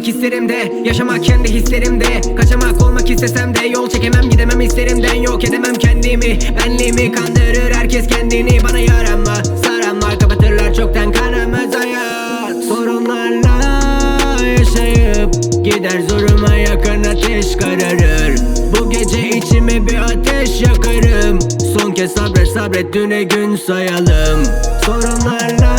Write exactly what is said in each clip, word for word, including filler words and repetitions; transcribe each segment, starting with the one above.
görmek isterim de, yaşamak kendi hislerimde. Kaçamak olmak istesem de yol çekemem, gidemem hislerimden. Yok edemem kendimi, benliğimi kandırır herkes kendini. Bana yaranma, saranma, kapatırlar çoktan kanımız hayat. Sorunlarla yaşayıp gider zoruma yakın ateş kararır. Bu gece içime bir ateş yakarım. Son kez sabret sabret, düne gün sayalım. Sorunlarla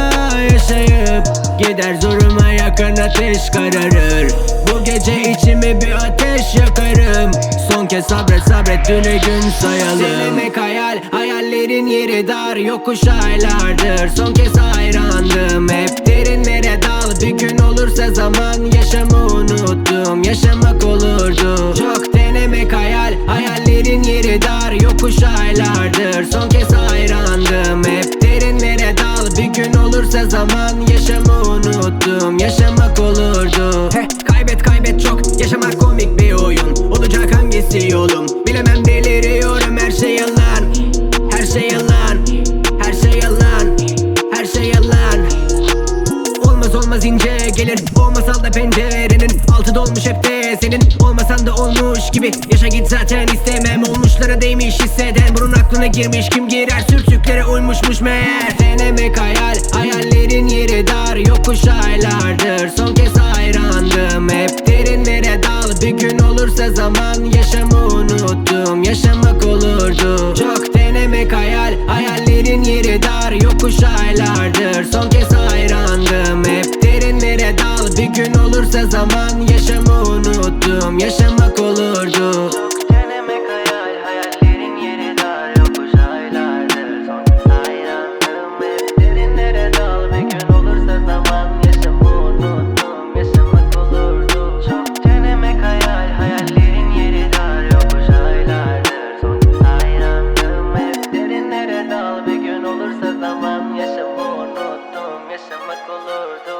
yaşayıp gider zoruma yakın ateş kararır. Bu gece içime bir ateş yakarım. Son kez sabret sabret, düne gün sayalım. Denemek hayal, hayallerin yeri dar. Yokuş aylardır, son kez hayrandım. Hep derinlere dal, bir gün olursa zaman. Yaşamı unuttum, yaşamak olurdu. Çok denemek hayal, hayallerin yeri dar. Yokuş aylardır, son kez hayrandım. Hep derinlere dal, bir gün olursa zaman. Yaşamı unuttum, yaşamak olurdu. Heh, kaybet kaybet çok, yaşamak komik bir oyun. Olacak hangisi yolum, bilemem, deliriyorum. Her şey yalan, her şey yalan, her şey yalan, her şey yalan. Olmaz olmaz ince gelir, olmasal da pencerenin altı dolmuş hep de senin. Olmasan da olmuş gibi yaşa git, zaten istemem. Olmuşlara değmiş hisseden, bunun aklına girmiş kim girer. Sürtüklere uymuşmuş meğer. Denemek hayal, hayallerin yeri dar. Yokuş aylardır, son kez hayrandım. Hep derinlere dal, bir gün olursa zaman. Yaşamı unuttum, yaşamak olurdu. Çok denemek hayal, hayallerin yeri dar. Yokuş aylardır, son kez hayrandım. Hep derinlere dal, bir gün olursa zaman. Yaşamı unuttum, yaşamak olurdu. Çok denemek hayal, hayallerin yeri dar. Yokuş aylardır, son kez hayrandım. Hep derinlere dal, bir gün olursa zaman. Yaşamı unuttum, yaşamak olurdu. Çok denemek hayal, hayallerin yeri dar. Yokuş aylardır, son kez hayrandım. Hep derinlere dal, bir gün olursa zaman. Yaşamı unuttum, yaşamak olurdu.